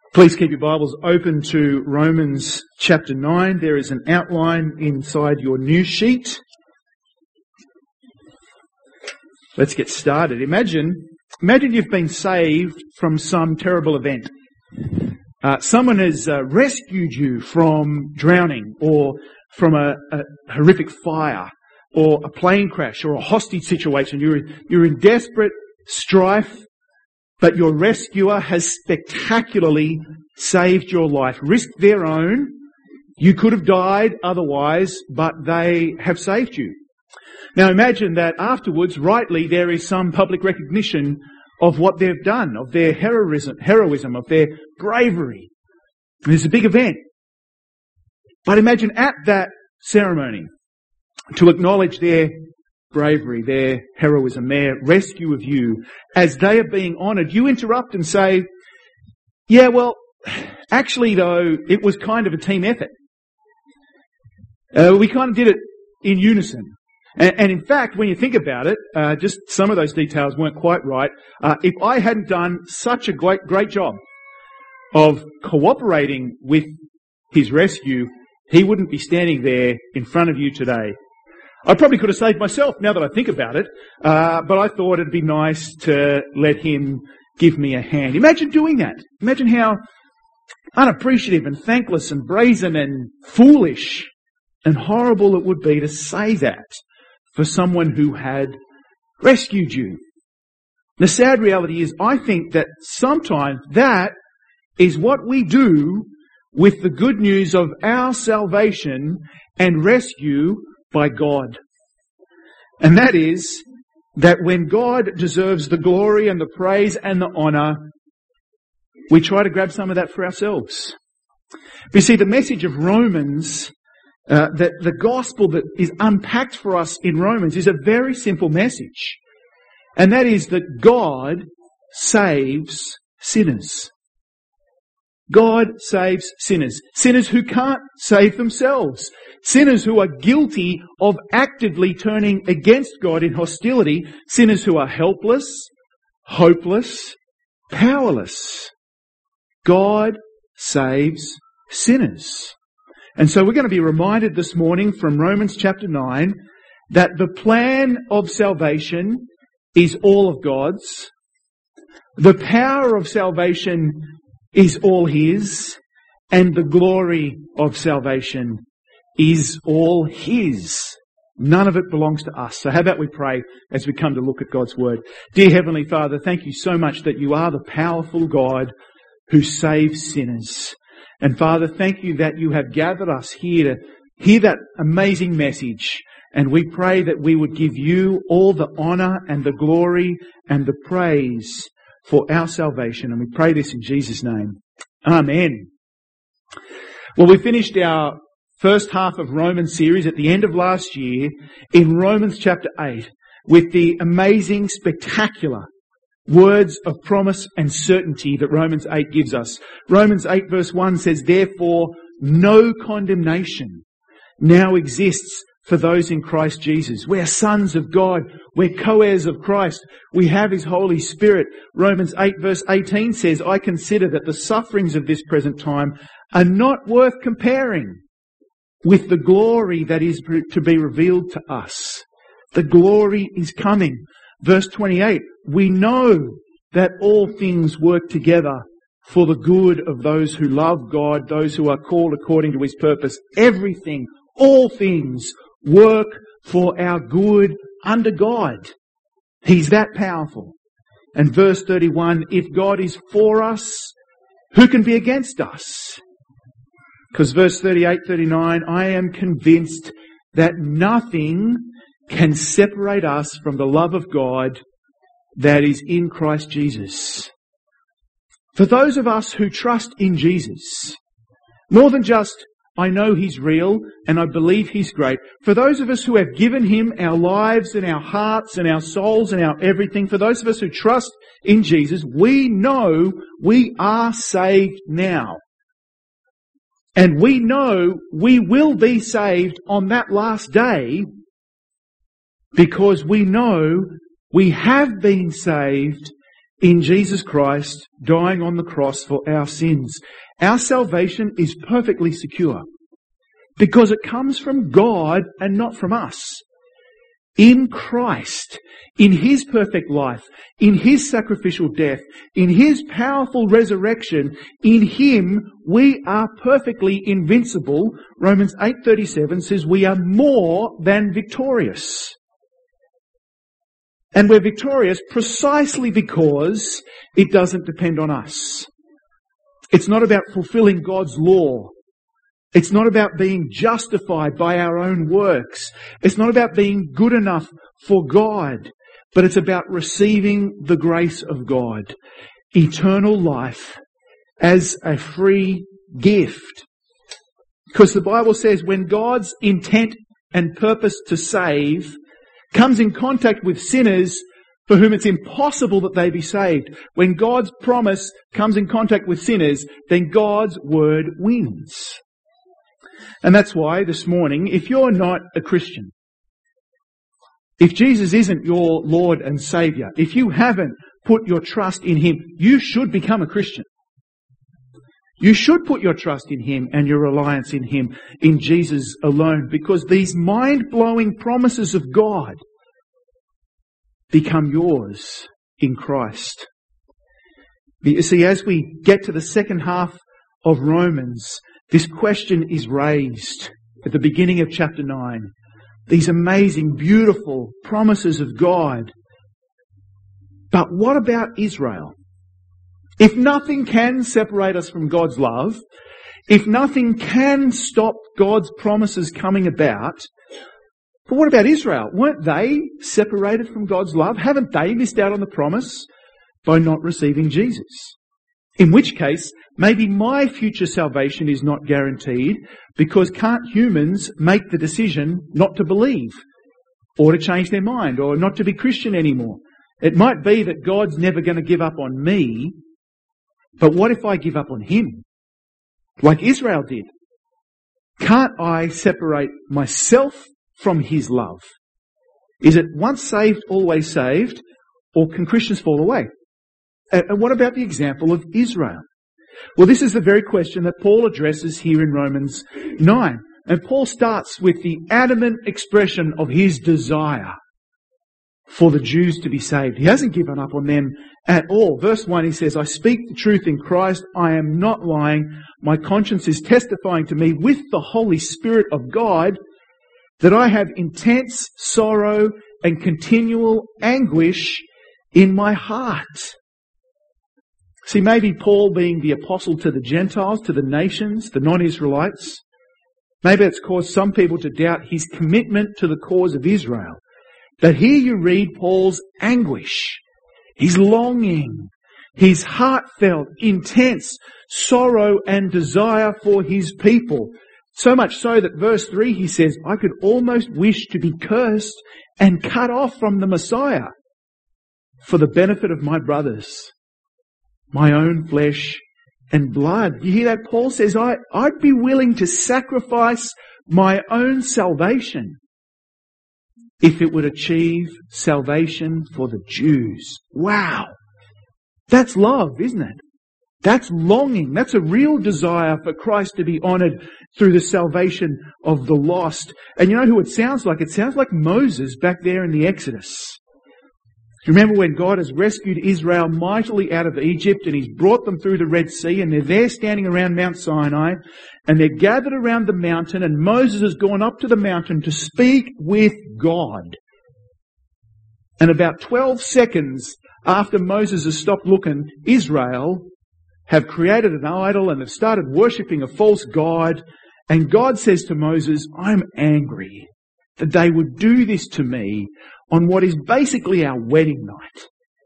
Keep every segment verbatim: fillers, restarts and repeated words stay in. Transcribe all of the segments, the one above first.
Please keep your Bibles open to Romans chapter nine. There is an outline inside your news sheet. Let's get started. Imagine, imagine you've been saved from some terrible event. Uh, someone has uh, rescued you from drowning, or from a, a horrific fire, or a plane crash, or a hostage situation. You're, you're in desperate strife, but your rescuer has spectacularly saved your life, risked their own. You could have died otherwise, but they have saved you. Now imagine that afterwards, rightly, there is some public recognition of what they've done, of their heroism, heroism, of their bravery. There's a big event. But imagine at that ceremony, to acknowledge their bravery, their heroism, their rescue of you, as they are being honoured, you interrupt and say, yeah, well, actually though, it was kind of a team effort. Uh, we kind of did it in unison. And, and in fact, when you think about it, uh, just some of those details weren't quite right. Uh, if I hadn't done such a great, great job of cooperating with his rescue, he wouldn't be standing there in front of you today. I probably could have saved myself now that I think about it, uh, but I thought it'd be nice to let him give me a hand. Imagine doing that. Imagine how unappreciative and thankless and brazen and foolish and horrible it would be to say that for someone who had rescued you. The sad reality is, I think that sometimes that is what we do with the good news of our salvation and rescue by God. And that is that when God deserves the glory and the praise and the honour, we try to grab some of that for ourselves. But you see, the message of Romans, uh, that the gospel that is unpacked for us in Romans is a very simple message. And that is that God saves sinners. God saves sinners. Sinners who can't save themselves. Sinners who are guilty of actively turning against God in hostility. Sinners who are helpless, hopeless, powerless. God saves sinners. And so we're going to be reminded this morning from Romans chapter nine that the plan of salvation is all of God's. The power of salvation is all His, and the glory of salvation is all His. None of it belongs to us. So how about we pray as we come to look at God's Word. Dear Heavenly Father, thank you so much that you are the powerful God who saves sinners. And Father, thank you that you have gathered us here to hear that amazing message. And we pray that we would give you all the honour and the glory and the praise for our salvation. And we pray this in Jesus' name. Amen. Well, we finished our first half of Romans series at the end of last year in Romans chapter eight with the amazing, spectacular words of promise and certainty that Romans eight gives us. Romans eight verse one says, therefore, no condemnation now exists for those in Christ Jesus. We're sons of God. We're co-heirs of Christ. We have His Holy Spirit. Romans eight verse eighteen says, I consider that the sufferings of this present time are not worth comparing with the glory that is to be revealed to us. The glory is coming. Verse twenty-eight, we know that all things work together for the good of those who love God, those who are called according to His purpose. Everything, all things work for our good under God. He's that powerful. And verse thirty-one, if God is for us, who can be against us? Because verse thirty-eight, thirty-nine, I am convinced that nothing can separate us from the love of God that is in Christ Jesus. For those of us who trust in Jesus, more than just I know He's real and I believe He's great. For those of us who have given Him our lives and our hearts and our souls and our everything, for those of us who trust in Jesus, we know we are saved now. And we know we will be saved on that last day because we know we have been saved in Jesus Christ dying on the cross for our sins. Our salvation is perfectly secure because it comes from God and not from us. In Christ, in His perfect life, in His sacrificial death, in His powerful resurrection, in Him we are perfectly invincible. Romans eight thirty-seven says we are more than victorious. And we're victorious precisely because it doesn't depend on us. It's not about fulfilling God's law. It's not about being justified by our own works. It's not about being good enough for God, but it's about receiving the grace of God, eternal life as a free gift. Because the Bible says when God's intent and purpose to save comes in contact with sinners for whom it's impossible that they be saved, when God's promise comes in contact with sinners, then God's word wins. And that's why this morning, if you're not a Christian, if Jesus isn't your Lord and Saviour, if you haven't put your trust in Him, you should become a Christian. You should put your trust in Him and your reliance in Him, in Jesus alone, because these mind-blowing promises of God become yours in Christ. You see, as we get to the second half of Romans, this question is raised at the beginning of chapter nine. These amazing, beautiful promises of God. But what about Israel? If nothing can separate us from God's love, if nothing can stop God's promises coming about, but what about Israel? Weren't they separated from God's love? Haven't they missed out on the promise by not receiving Jesus? In which case, maybe my future salvation is not guaranteed because can't humans make the decision not to believe or to change their mind or not to be Christian anymore? It might be that God's never going to give up on me, but what if I give up on Him? Like Israel did. Can't I separate myself from His love? Is it once saved, always saved, or can Christians fall away? And what about the example of Israel? Well, this is the very question that Paul addresses here in Romans nine. And Paul starts with the adamant expression of his desire for the Jews to be saved. He hasn't given up on them at all. Verse one, he says, I speak the truth in Christ. I am not lying. My conscience is testifying to me with the Holy Spirit of God that I have intense sorrow and continual anguish in my heart. See, maybe Paul, being the apostle to the Gentiles, to the nations, the non-Israelites, maybe it's caused some people to doubt his commitment to the cause of Israel. But here you read Paul's anguish, his longing, his heartfelt, intense sorrow and desire for his people. So much so that verse three he says, I could almost wish to be cursed and cut off from the Messiah for the benefit of my brothers, my own flesh and blood. You hear that? Paul says, I, I'd be willing to sacrifice my own salvation if it would achieve salvation for the Jews. Wow! That's love, isn't it? That's longing. That's a real desire for Christ to be honoured through the salvation of the lost. And you know who it sounds like? It sounds like Moses back there in the Exodus. Remember when God has rescued Israel mightily out of Egypt and He's brought them through the Red Sea, and they're there standing around Mount Sinai, and they're gathered around the mountain, and Moses has gone up to the mountain to speak with God. And about twelve seconds after Moses has stopped looking, Israel have created an idol and have started worshipping a false god. And God says to Moses, I'm angry that they would do this to me on what is basically our wedding night.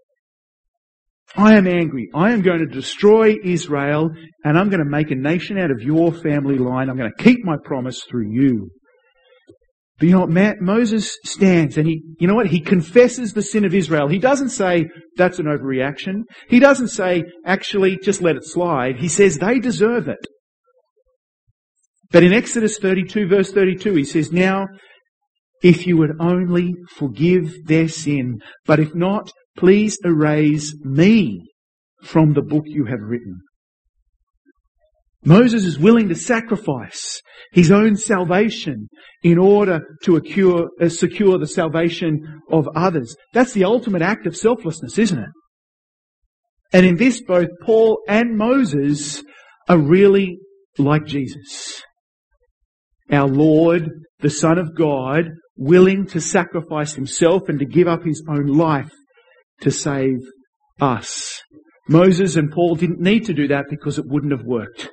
I am angry. I am going to destroy Israel, and I'm going to make a nation out of your family line. I'm going to keep my promise through you. But you know what? Moses stands and he, you know what? He confesses the sin of Israel. He doesn't say, that's an overreaction. He doesn't say, actually, just let it slide. He says, they deserve it. But in Exodus thirty-two, verse thirty-two, he says, now, if you would only forgive their sin, but if not, please erase me from the book you have written. Moses is willing to sacrifice his own salvation in order to accrue, uh, secure the salvation of others. That's the ultimate act of selflessness, isn't it? And in this, both Paul and Moses are really like Jesus. Our Lord, the Son of God, willing to sacrifice himself and to give up his own life to save us. Moses and Paul didn't need to do that because it wouldn't have worked.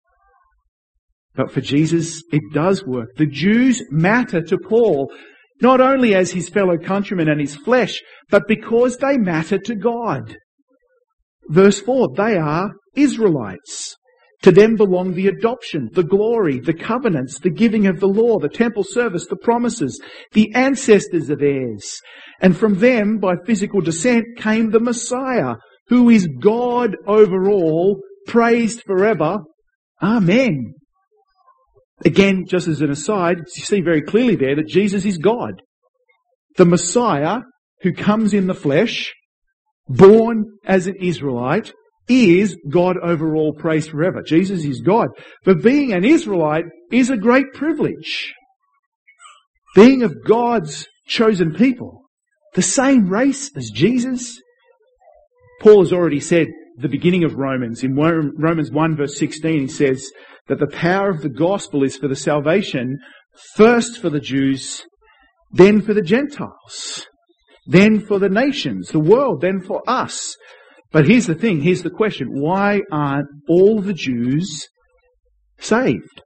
But for Jesus, it does work. The Jews matter to Paul, not only as his fellow countrymen and his flesh, but because they matter to God. Verse four, they are Israelites. To them belong the adoption, the glory, the covenants, the giving of the law, the temple service, the promises, the ancestors of heirs. And from them, by physical descent, came the Messiah, who is God over all, praised forever. Amen. Again, just as an aside, you see very clearly there that Jesus is God. The Messiah, who comes in the flesh, born as an Israelite, is God over all, praised forever. Jesus is God. But being an Israelite is a great privilege. Being of God's chosen people, the same race as Jesus. Paul has already said at the beginning of Romans, in Romans one verse sixteen, he says that the power of the gospel is for the salvation, first for the Jews, then for the Gentiles, then for the nations, the world, then for us. But here's the thing, here's the question. Why aren't all the Jews saved?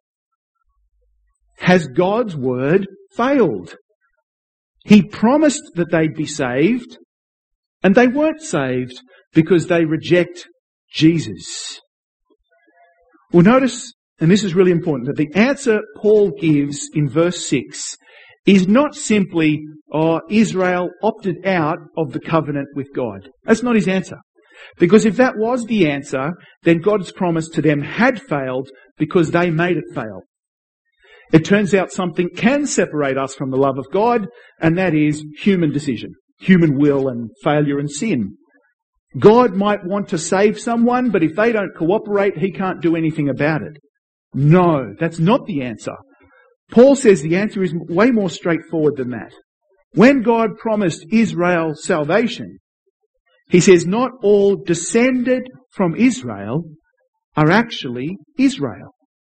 Has God's word failed? He promised that they'd be saved, and they weren't saved because they reject Jesus. Well, notice, and this is really important, that the answer Paul gives in verse six is not simply, oh, Israel opted out of the covenant with God. That's not his answer. Because if that was the answer, then God's promise to them had failed because they made it fail. It turns out something can separate us from the love of God, and that is human decision, human will and failure and sin. God might want to save someone, but if they don't cooperate, he can't do anything about it. No, that's not the answer. Paul says the answer is way more straightforward than that. When God promised Israel salvation, he says not all descended from Israel are actually Israel.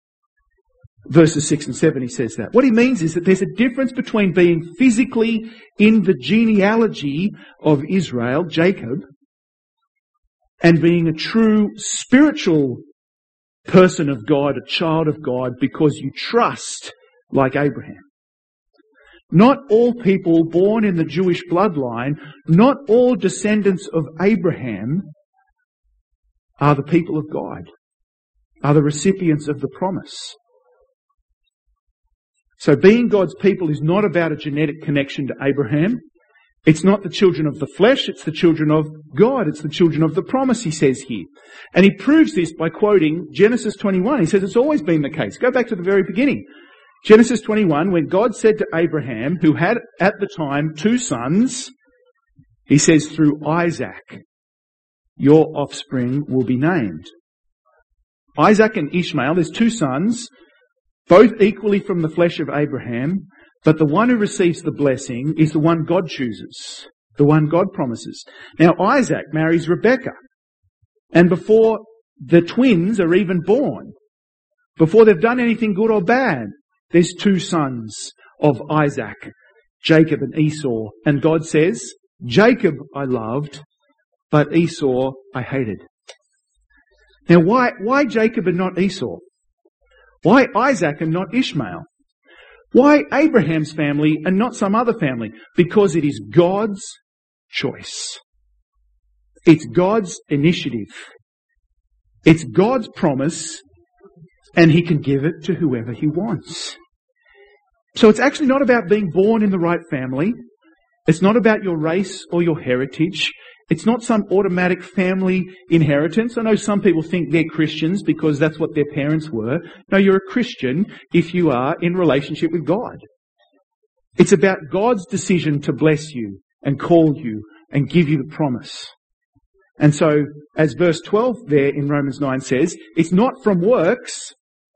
Verses six and seven, he says that. What he means is that there's a difference between being physically in the genealogy of Israel, Jacob, and being a true spiritual person of God, a child of God, because you trust like Abraham. Not all people born in the Jewish bloodline, not all descendants of Abraham are the people of God, are the recipients of the promise. So being God's people is not about a genetic connection to Abraham. It's not the children of the flesh, it's the children of God. It's the children of the promise, he says here. And he proves this by quoting Genesis twenty-one. He says it's always been the case. Go back to the very beginning. Genesis twenty-one, when God said to Abraham, who had at the time two sons, he says, through Isaac, your offspring will be named. Isaac and Ishmael, there's two sons, both equally from the flesh of Abraham, but the one who receives the blessing is the one God chooses, the one God promises. Now Isaac marries Rebekah, and before the twins are even born, before they've done anything good or bad, there's two sons of Isaac, Jacob and Esau, and God says, Jacob I loved, but Esau I hated. Now why, why Jacob and not Esau? Why Isaac and not Ishmael? Why Abraham's family and not some other family? Because it is God's choice. It's God's initiative. It's God's promise, and he can give it to whoever he wants. So it's actually not about being born in the right family. It's not about your race or your heritage. It's not some automatic family inheritance. I know some people think they're Christians because that's what their parents were. No, you're a Christian if you are in relationship with God. It's about God's decision to bless you and call you and give you the promise. And so, as verse twelve there in Romans nine says, it's not from works,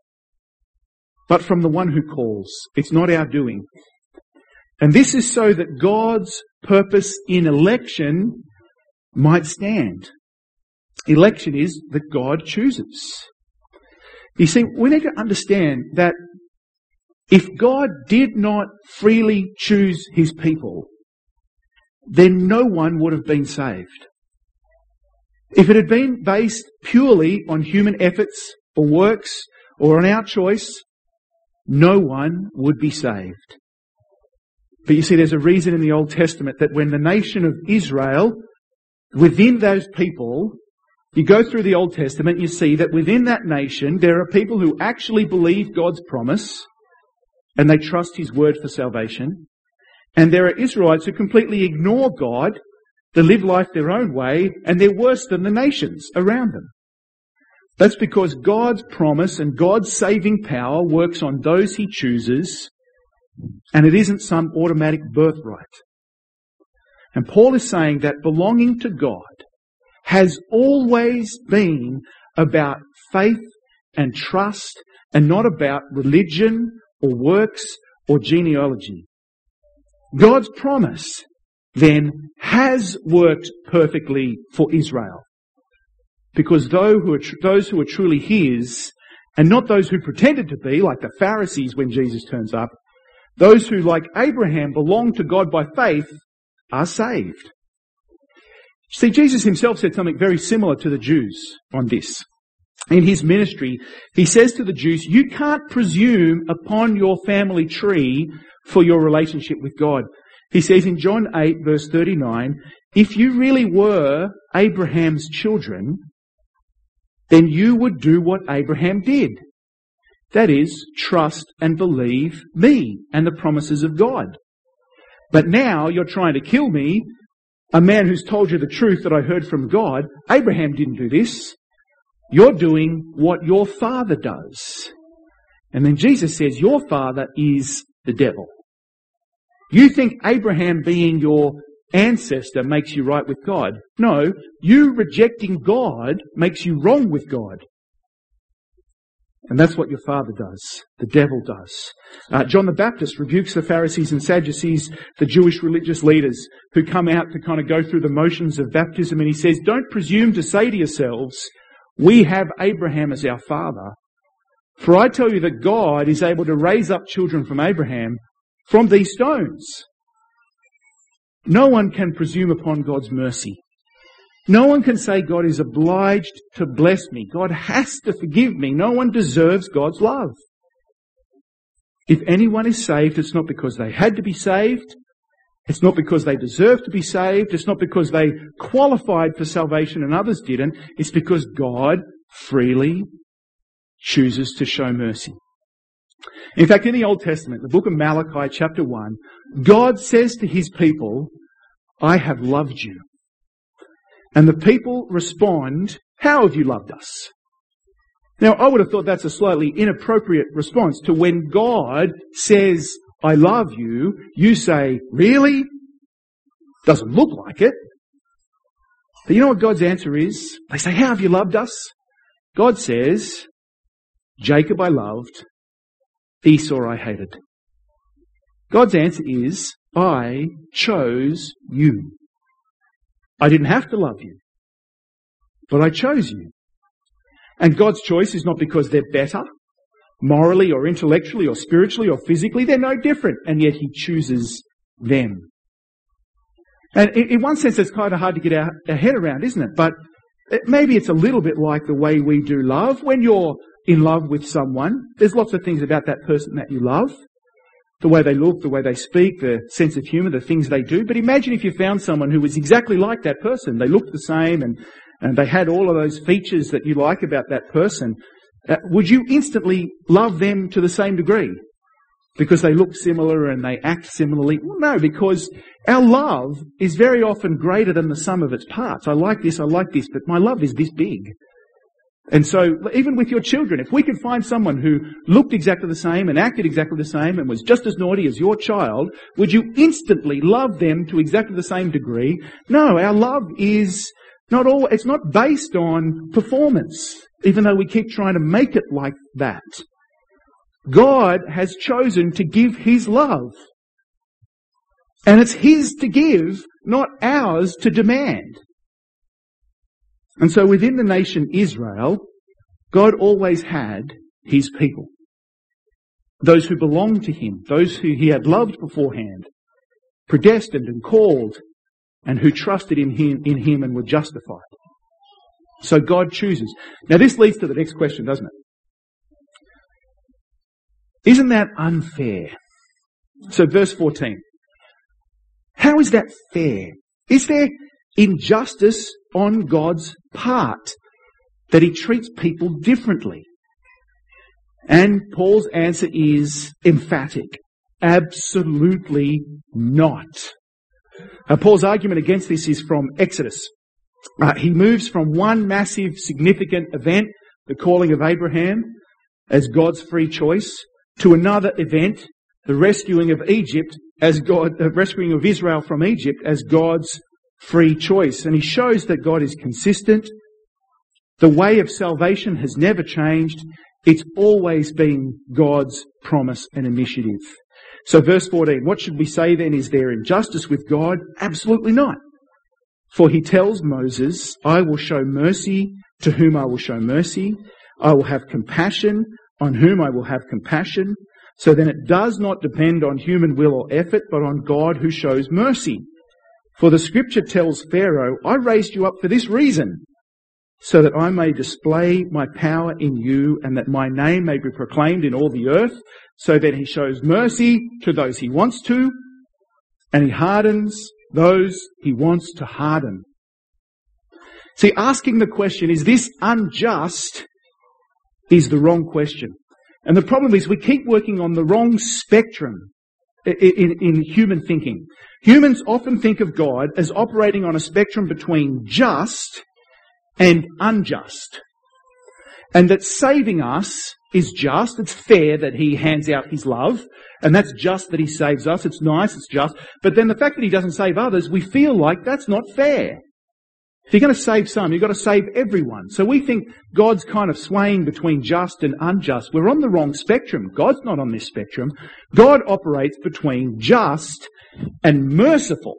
but from the one who calls. It's not our doing. And this is so that God's purpose in election might stand. Election is that God chooses. You see, we need to understand that if God did not freely choose his people, then no one would have been saved. If it had been based purely on human efforts or works or on our choice, no one would be saved. But you see, there's a reason in the Old Testament that when the nation of Israel, within those people, you go through the Old Testament, you see that within that nation, there are people who actually believe God's promise and they trust his word for salvation. And there are Israelites who completely ignore God, they live life their own way, and they're worse than the nations around them. That's because God's promise and God's saving power works on those he chooses, and it isn't some automatic birthright. And Paul is saying that belonging to God has always been about faith and trust and not about religion or works or genealogy. God's promise then has worked perfectly for Israel. Because those who are, tr- those who are truly his, and not those who pretended to be, like the Pharisees when Jesus turns up, those who, like Abraham, belong to God by faith, are saved. See, Jesus himself said something very similar to the Jews on this. In his ministry, he says to the Jews, you can't presume upon your family tree for your relationship with God. He says in John eight, verse thirty-nine, if you really were Abraham's children, then you would do what Abraham did. That is, trust and believe me and the promises of God. But now you're trying to kill me, a man who's told you the truth that I heard from God. Abraham didn't do this. You're doing what your father does. And then Jesus says, your father is the devil. You think Abraham being your ancestor makes you right with God. No, you rejecting God makes you wrong with God. And that's what your father does. The devil does. Uh, John the Baptist rebukes the Pharisees and Sadducees, the Jewish religious leaders who come out to kind of go through the motions of baptism. And he says, don't presume to say to yourselves, we have Abraham as our father. For I tell you that God is able to raise up children from Abraham from these stones. No one can presume upon God's mercy. No one can say God is obliged to bless me. God has to forgive me. No one deserves God's love. If anyone is saved, it's not because they had to be saved. It's not because they deserve to be saved. It's not because they qualified for salvation and others didn't. It's because God freely chooses to show mercy. In fact, in the Old Testament, the book of Malachi, chapter one, God says to his people, I have loved you. And the people respond, how have you loved us? Now, I would have thought that's a slightly inappropriate response to when God says, I love you, you say, really? Doesn't look like it. But you know what God's answer is? They say, how have you loved us? God says, Jacob I loved, Esau I hated. God's answer is, I chose you. I didn't have to love you, but I chose you. And God's choice is not because they're better, morally or intellectually or spiritually or physically. They're no different, and yet he chooses them. And in one sense, it's kind of hard to get our, our head around, isn't it? But maybe it's a little bit like the way we do love. When you're in love with someone, there's lots of things about that person that you love. The way they look, the way they speak, the sense of humour, the things they do. But imagine if you found someone who was exactly like that person. They looked the same and, and they had all of those features that you like about that person. Uh, would you instantly love them to the same degree? Because they look similar and they act similarly? Well, no, because our love is very often greater than the sum of its parts. I like this, I like this, but my love is this big. And so, even with your children, if we could find someone who looked exactly the same and acted exactly the same and was just as naughty as your child, would you instantly love them to exactly the same degree? No, our love is not all, it's not based on performance, even though we keep trying to make it like that. God has chosen to give His love. And it's His to give, not ours to demand. And so within the nation Israel, God always had His people. Those who belonged to Him, those who He had loved beforehand, predestined and called, and who trusted in Him, in Him and were justified. So God chooses. Now this leads to the next question, doesn't it? Isn't that unfair? So verse fourteen. How is that fair? Is there injustice on God's part that He treats people differently? And Paul's answer is emphatic. Absolutely not. Uh, Paul's argument against this is from Exodus. Uh, he moves from one massive, significant event, the calling of Abraham as God's free choice, to another event, the rescuing of Egypt as God, uh, rescuing of Israel from Egypt as God's free choice. And he shows that God is consistent. The way of salvation has never changed. It's always been God's promise and initiative. So verse fourteen, what should we say then? Is there injustice with God? Absolutely not. For He tells Moses, I will show mercy to whom I will show mercy. I will have compassion on whom I will have compassion. So then it does not depend on human will or effort, but on God who shows mercy. For the scripture tells Pharaoh, I raised you up for this reason, so that I may display my power in you and that my name may be proclaimed in all the earth. So that He shows mercy to those He wants to, and He hardens those He wants to harden. See, asking the question, is this unjust, is the wrong question. And the problem is we keep working on the wrong spectrum in, in, in human thinking. Humans often think of God as operating on a spectrum between just and unjust. And that saving us is just, it's fair that He hands out His love, and that's just that He saves us, it's nice, it's just. But then the fact that He doesn't save others, we feel like that's not fair. If you're going to save some, you've got to save everyone. So we think God's kind of swaying between just and unjust. We're on the wrong spectrum. God's not on this spectrum. God operates between just and merciful.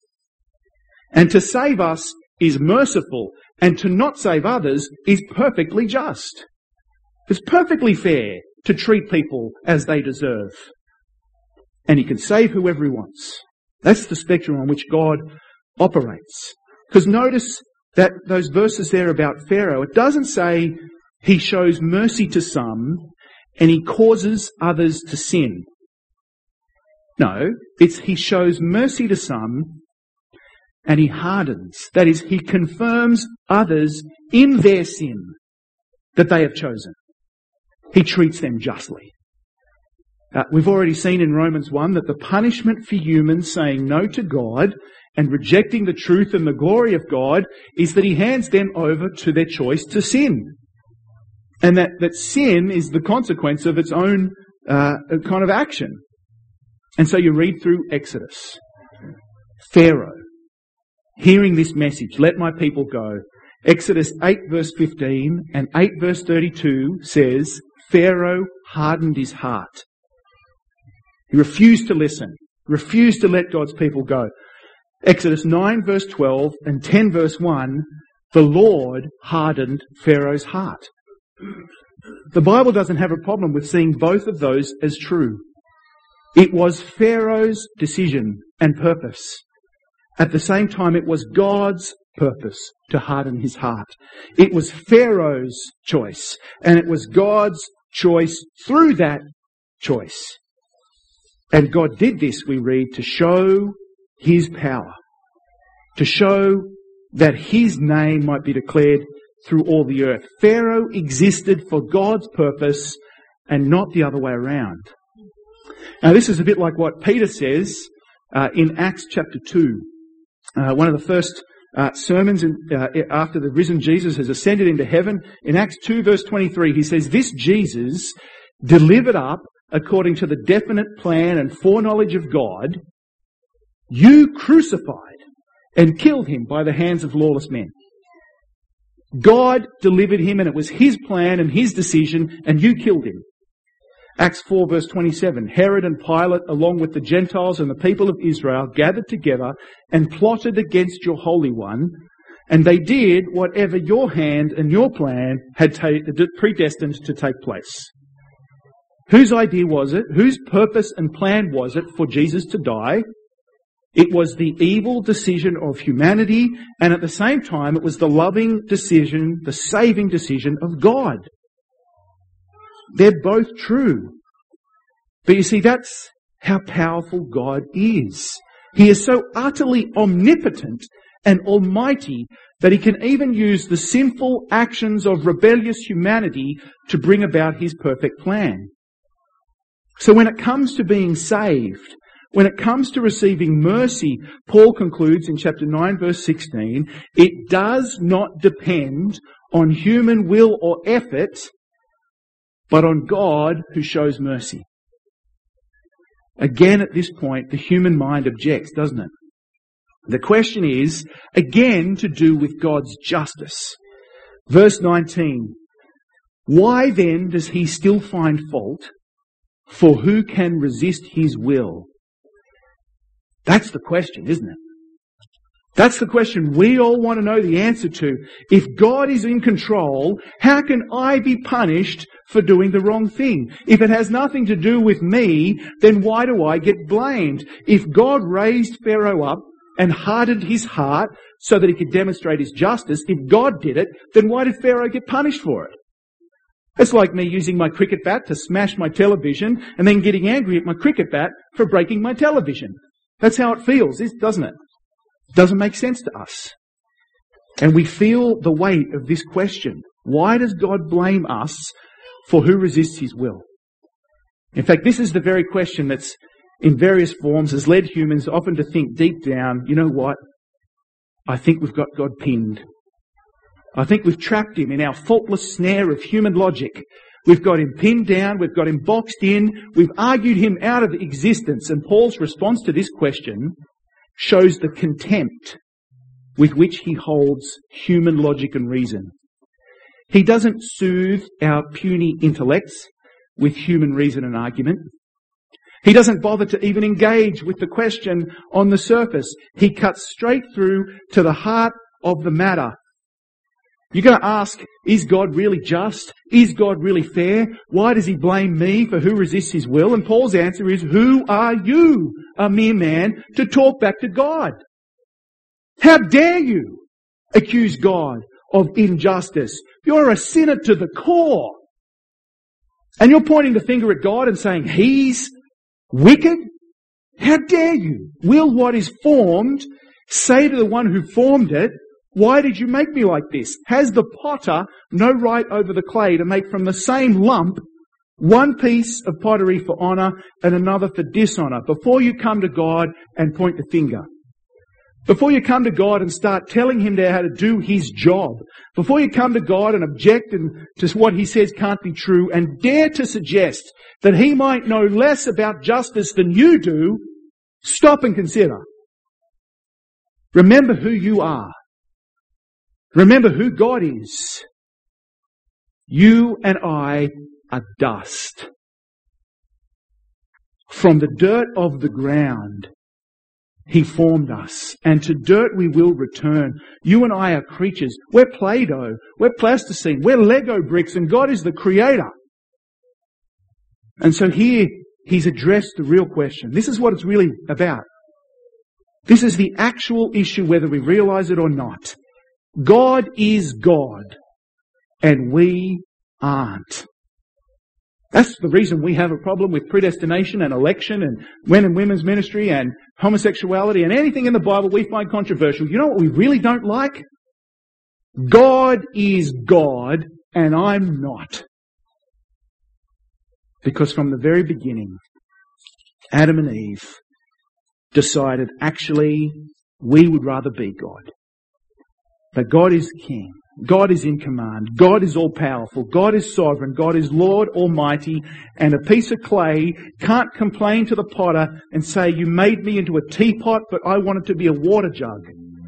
And to save us is merciful, and to not save others is perfectly just. It's perfectly fair to treat people as they deserve. And He can save whoever He wants. That's the spectrum on which God operates. Because notice that those verses there about Pharaoh, it doesn't say He shows mercy to some and He causes others to sin. No, it's He shows mercy to some and He hardens. That is, He confirms others in their sin that they have chosen. He treats them justly. Uh, we've already seen in Romans one that the punishment for humans saying no to God and rejecting the truth and the glory of God is that He hands them over to their choice to sin. And that, that sin is the consequence of its own uh, kind of action. And so you read through Exodus. Pharaoh, hearing this message, let my people go. Exodus eight verse fifteen and eight verse thirty-two says, Pharaoh hardened his heart. He refused to listen, refused to let God's people go. Exodus nine verse twelve and ten verse one, the Lord hardened Pharaoh's heart. The Bible doesn't have a problem with seeing both of those as true. It was Pharaoh's decision and purpose. At the same time, it was God's purpose to harden his heart. It was Pharaoh's choice, and it was God's choice through that choice. And God did this, we read, to show His power, to show that His name might be declared through all the earth. Pharaoh existed for God's purpose and not the other way around. Now this is a bit like what Peter says uh, in Acts chapter two. Uh, one of the first uh, sermons in, uh, after the risen Jesus has ascended into heaven. In Acts two verse twenty-three, he says, "This Jesus, delivered up according to the definite plan and foreknowledge of God, you crucified and killed him by the hands of lawless men." God delivered him, and it was his plan and his decision, and you killed him. Acts four verse twenty-seven, "Herod and Pilate, along with the Gentiles and the people of Israel, gathered together and plotted against your Holy One, and they did whatever your hand and your plan had ta- predestined to take place." Whose idea was it? Whose purpose and plan was it for Jesus to die? It was the evil decision of humanity, and at the same time it was the loving decision, the saving decision of God. They're both true. But you see, that's how powerful God is. He is so utterly omnipotent and almighty that he can even use the sinful actions of rebellious humanity to bring about his perfect plan. So when it comes to being saved, when it comes to receiving mercy, Paul concludes in chapter nine verse sixteen, it does not depend on human will or effort, but on God who shows mercy. Again, at this point, the human mind objects, doesn't it? The question is, again, to do with God's justice. Verse nineteen, "Why then does he still find fault? For who can resist his will?" That's the question, isn't it? That's the question we all want to know the answer to. If God is in control, how can I be punished for doing the wrong thing? If it has nothing to do with me, then why do I get blamed? If God raised Pharaoh up and hardened his heart so that he could demonstrate his justice, if God did it, then why did Pharaoh get punished for it? It's like me using my cricket bat to smash my television and then getting angry at my cricket bat for breaking my television. That's how it feels, doesn't it? It doesn't make sense to us. And we feel the weight of this question. Why does God blame us for who resists his will? In fact, this is the very question that's in various forms has led humans often to think deep down, you know what? I think we've got God pinned. I think we've trapped him in our faultless snare of human logic. We've got him pinned down, we've got him boxed in, we've argued him out of existence. And Paul's response to this question shows the contempt with which he holds human logic and reason. He doesn't soothe our puny intellects with human reason and argument. He doesn't bother to even engage with the question on the surface. He cuts straight through to the heart of the matter. You're going to ask, is God really just? Is God really fair? Why does he blame me for who resists his will? And Paul's answer is, who are you, a mere man, to talk back to God? How dare you accuse God of injustice? You're a sinner to the core. And you're pointing the finger at God and saying, he's wicked? How dare you? Will what is formed say to the one who formed it, why did you make me like this? Has the potter no right over the clay to make from the same lump one piece of pottery for honour and another for dishonour? Before you come to God and point the finger, before you come to God and start telling him how to do his job, before you come to God and object to what he says can't be true and dare to suggest that he might know less about justice than you do, stop and consider. Remember who you are. Remember who God is. You and I are dust. From the dirt of the ground, he formed us, and to dirt we will return. You and I are creatures. We're Play-Doh. We're plasticine. We're Lego bricks, and God is the creator. And so here, he's addressed the real question. This is what it's really about. This is the actual issue, whether we realize it or not. God is God, and we aren't. That's the reason we have a problem with predestination and election and men and women's ministry and homosexuality and anything in the Bible we find controversial. You know what we really don't like? God is God, and I'm not. Because from the very beginning, Adam and Eve decided, actually, we would rather be God. But God is King. God is in command. God is all-powerful. God is sovereign. God is Lord Almighty. And a piece of clay can't complain to the potter and say, you made me into a teapot, but I want it to be a water jug.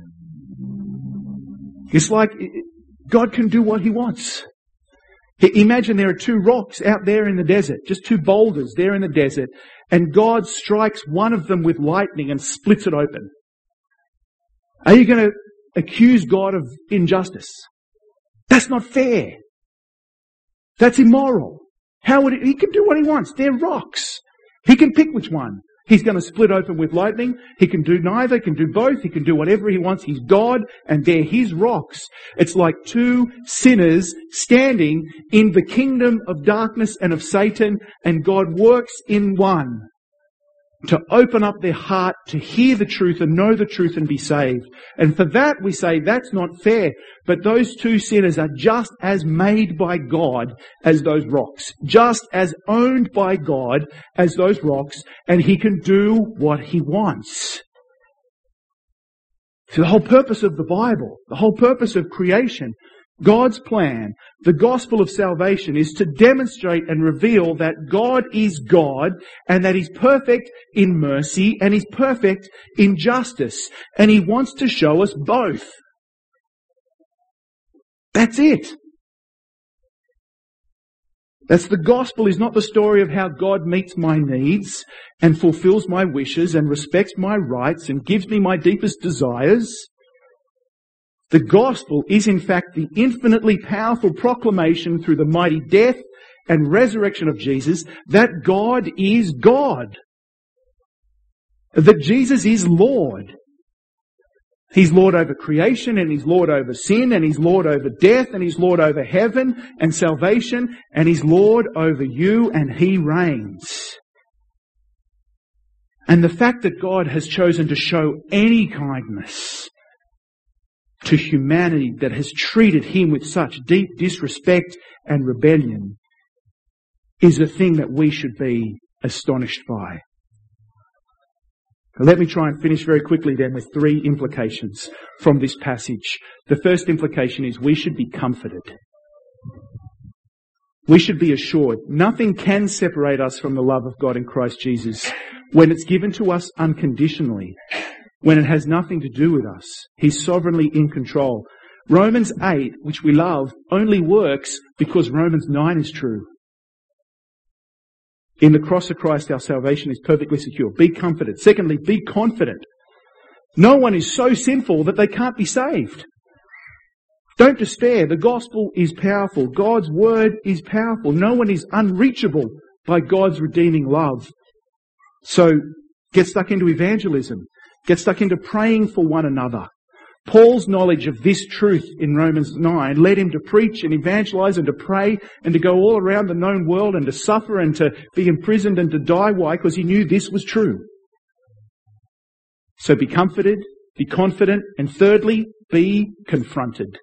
It's like God can do what He wants. Imagine there are two rocks out there in the desert, just two boulders there in the desert, and God strikes one of them with lightning and splits it open. Are you going to accuse God of injustice? That's not fair. That's immoral. How would it, He can do what He wants. They're rocks. He can pick which one. He's going to split open with lightning. He can do neither. He can do both. He can do whatever He wants. He's God, and they're His rocks. It's like two sinners standing in the kingdom of darkness and of Satan, and God works in one to open up their heart to hear the truth and know the truth and be saved. And for that we say that's not fair. But those two sinners are just as made by God as those rocks. Just as owned by God as those rocks. And He can do what He wants. So the whole purpose of the Bible, the whole purpose of creation, God's plan, the gospel of salvation, is to demonstrate and reveal that God is God and that He's perfect in mercy and He's perfect in justice. And He wants to show us both. That's it. That's the gospel is not the story of how God meets my needs and fulfills my wishes and respects my rights and gives me my deepest desires. The gospel is in fact the infinitely powerful proclamation through the mighty death and resurrection of Jesus that God is God. That Jesus is Lord. He's Lord over creation, and He's Lord over sin, and He's Lord over death, and He's Lord over heaven and salvation, and He's Lord over you, and He reigns. And the fact that God has chosen to show any kindness to humanity that has treated Him with such deep disrespect and rebellion is a thing that we should be astonished by. Let me try and finish very quickly then with three implications from this passage. The first implication is we should be comforted. We should be assured nothing can separate us from the love of God in Christ Jesus when it's given to us unconditionally. When it has nothing to do with us. He's sovereignly in control. Romans eight, which we love, only works because Romans nine is true. In the cross of Christ, our salvation is perfectly secure. Be comforted. Secondly, be confident. No one is so sinful that they can't be saved. Don't despair. The gospel is powerful. God's word is powerful. No one is unreachable by God's redeeming love. So, get stuck into evangelism. Get stuck into praying for one another. Paul's knowledge of this truth in Romans nine led him to preach and evangelize and to pray and to go all around the known world and to suffer and to be imprisoned and to die. Why? Because he knew this was true. So be comforted, be confident, and thirdly, be confronted.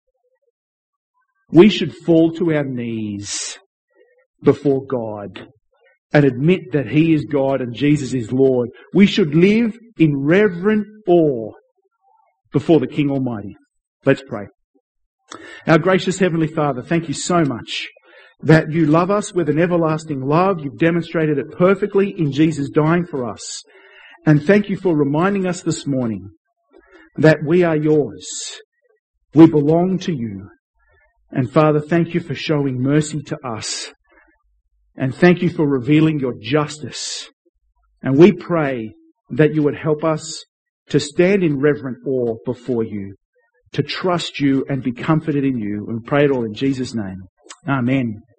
We should fall to our knees before God and admit that He is God and Jesus is Lord. We should live in reverent awe before the King Almighty. Let's pray. Our gracious Heavenly Father, thank You so much that You love us with an everlasting love. You've demonstrated it perfectly in Jesus dying for us. And thank You for reminding us this morning that we are Yours. We belong to You. And Father, thank You for showing mercy to us. And thank You for revealing Your justice. And we pray that You would help us to stand in reverent awe before You, to trust You and be comforted in You. And we pray it all in Jesus' name. Amen.